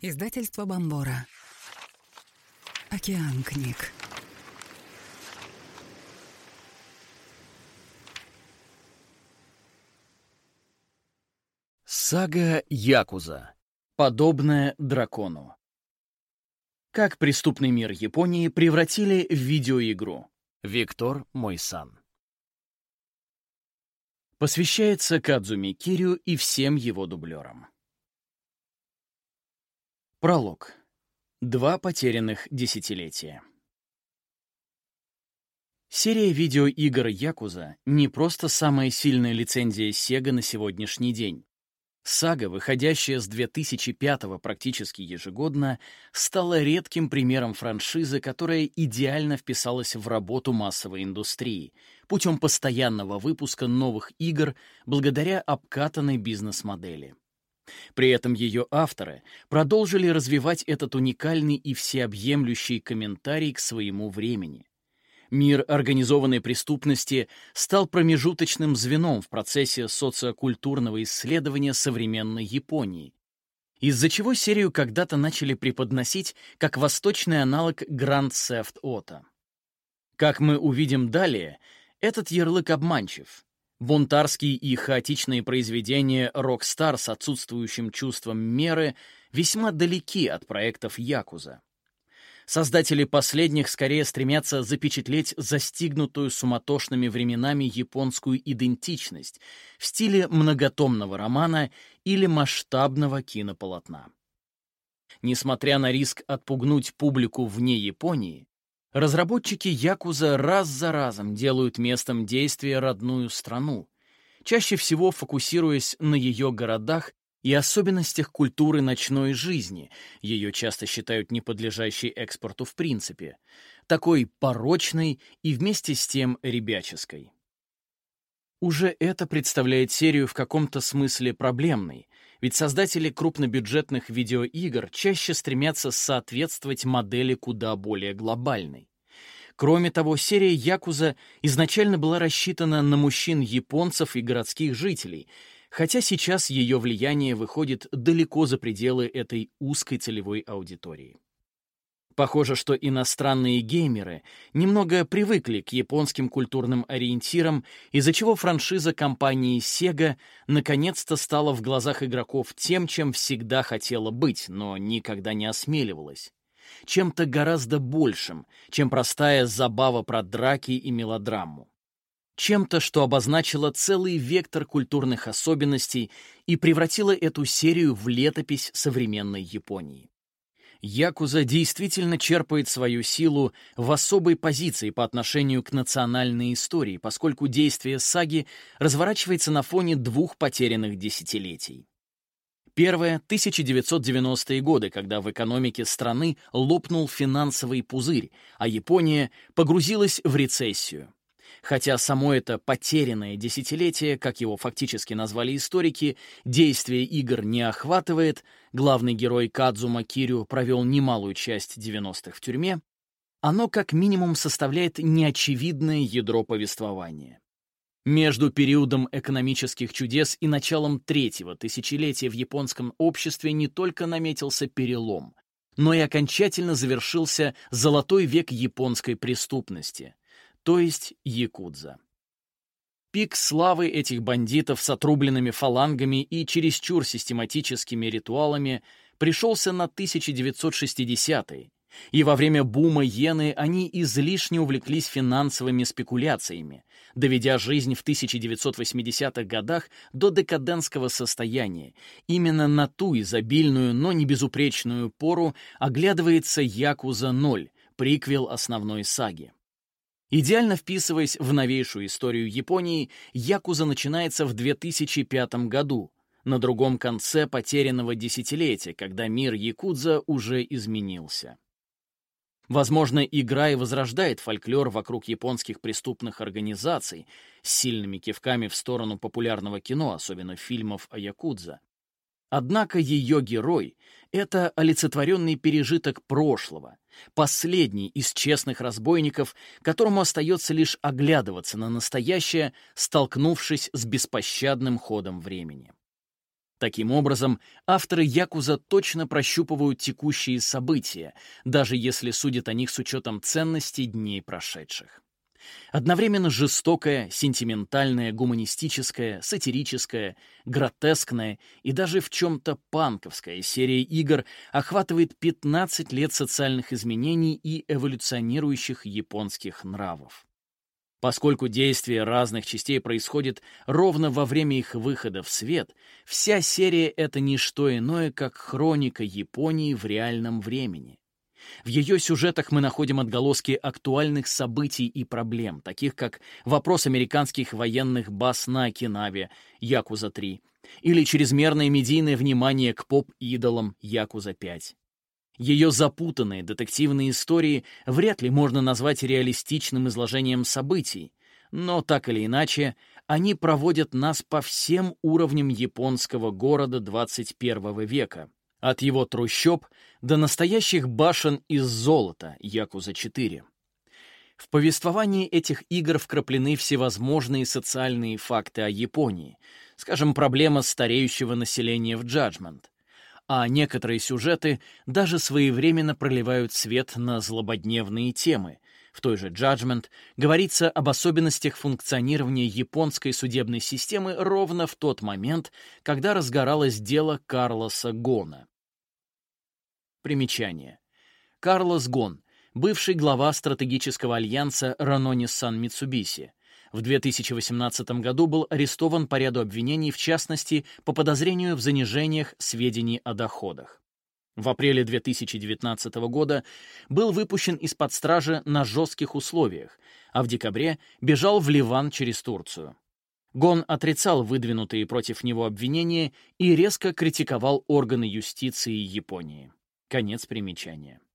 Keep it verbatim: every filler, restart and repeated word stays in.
Издательство Бомбора. Океан книг. Сага Якуза. Подобное дракону. Как преступный мир Японии превратили в видеоигру. Виктор Мойсан. Посвящается Кадзуми Кирю и всем его дублерам. Пролог. Два потерянных десятилетия. Серия видеоигр Якуза не просто самая сильная лицензия Sega на сегодняшний день. Сага, выходящая с две тысячи пятого практически ежегодно, стала редким примером франшизы, которая идеально вписалась в работу массовой индустрии путем постоянного выпуска новых игр благодаря обкатанной бизнес-модели. При этом ее авторы продолжили развивать этот уникальный и всеобъемлющий комментарий к своему времени. Мир организованной преступности стал промежуточным звеном в процессе социокультурного исследования современной Японии, из-за чего серию когда-то начали преподносить как восточный аналог Grand Theft Auto. Как мы увидим далее, этот ярлык обманчив. Бунтарские и хаотичные произведения Rockstar с отсутствующим чувством меры весьма далеки от проектов Якуза. Создатели последних скорее стремятся запечатлеть застигнутую суматошными временами японскую идентичность в стиле многотомного романа или масштабного кинополотна. Несмотря на риск отпугнуть публику вне Японии, разработчики Якуза раз за разом делают местом действия родную страну, чаще всего фокусируясь на ее городах и особенностях культуры ночной жизни, ее часто считают неподлежащей экспорту в принципе, такой порочной и вместе с тем ребяческой. Уже это представляет серию в каком-то смысле проблемной, ведь создатели крупнобюджетных видеоигр чаще стремятся соответствовать модели куда более глобальной. Кроме того, серия Якуза изначально была рассчитана на мужчин-японцев и городских жителей, хотя сейчас ее влияние выходит далеко за пределы этой узкой целевой аудитории. Похоже, что иностранные геймеры немного привыкли к японским культурным ориентирам, из-за чего франшиза компании Sega наконец-то стала в глазах игроков тем, чем всегда хотела быть, но никогда не осмеливалась. Чем-то гораздо большим, чем простая забава про драки и мелодраму. Чем-то, что обозначило целый вектор культурных особенностей и превратило эту серию в летопись современной Японии. Якуза действительно черпает свою силу в особой позиции по отношению к национальной истории, поскольку действие саги разворачивается на фоне двух потерянных десятилетий. Первое — тысяча девятьсот девяностые годы, когда в экономике страны лопнул финансовый пузырь, а Япония погрузилась в рецессию. Хотя само это потерянное десятилетие, как его фактически назвали историки, действие игр не охватывает, главный герой Кадзума Кирю провел немалую часть девяностых в тюрьме, оно как минимум составляет неочевидное ядро повествования. Между периодом экономических чудес и началом третьего тысячелетия в японском обществе не только наметился перелом, но и окончательно завершился золотой век японской преступности, то есть якудза. Пик славы этих бандитов с отрубленными фалангами и чересчур систематическими ритуалами пришелся на тысяча девятьсот шестидесятые, и во время бума иены они излишне увлеклись финансовыми спекуляциями, доведя жизнь в тысяча девятьсот восьмидесятых годах до декадентского состояния. Именно на ту изобильную, но не безупречную пору оглядывается Якуза ноль, приквел основной саги. Идеально вписываясь в новейшую историю Японии, Якуза начинается в две тысячи пятом году, на другом конце потерянного десятилетия, когда мир якудза уже изменился. Возможно, игра и возрождает фольклор вокруг японских преступных организаций с сильными кивками в сторону популярного кино, особенно фильмов о якудза. Однако ее герой — это олицетворенный пережиток прошлого, последний из честных разбойников, которому остается лишь оглядываться на настоящее, столкнувшись с беспощадным ходом времени. Таким образом, авторы «Якуза» точно прощупывают текущие события, даже если судят о них с учетом ценностей дней прошедших. Одновременно жестокая, сентиментальная, гуманистическая, сатирическая, гротескная и даже в чем-то панковская серия игр охватывает пятнадцать лет социальных изменений и эволюционирующих японских нравов. Поскольку действие разных частей происходит ровно во время их выхода в свет, вся серия — это не что иное, как хроника Японии в реальном времени. В ее сюжетах мы находим отголоски актуальных событий и проблем, таких как вопрос американских военных баз на Окинаве, Якуза три, или чрезмерное медийное внимание к поп-идолам, Якуза пять. Ее запутанные детективные истории вряд ли можно назвать реалистичным изложением событий, но так или иначе они проводят нас по всем уровням японского города двадцать первого века, от его трущоб до настоящих башен из золота, Якуза четыре. В повествовании этих игр вкраплены всевозможные социальные факты о Японии, скажем, проблема стареющего населения в Judgment, а некоторые сюжеты даже своевременно проливают свет на злободневные темы. В той же Judgment говорится об особенностях функционирования японской судебной системы ровно в тот момент, когда разгоралось дело Карлоса Гона. Примечание. Карлос Гон, бывший глава стратегического альянса Renault-Nissan Mitsubishi, в две тысячи восемнадцатом году был арестован по ряду обвинений, в частности, по подозрению в занижениях сведений о доходах. В апреле две тысячи девятнадцатого года был выпущен из-под стражи на жестких условиях, а в декабре бежал в Ливан через Турцию. Гон отрицал выдвинутые против него обвинения и резко критиковал органы юстиции Японии. Конец примечания.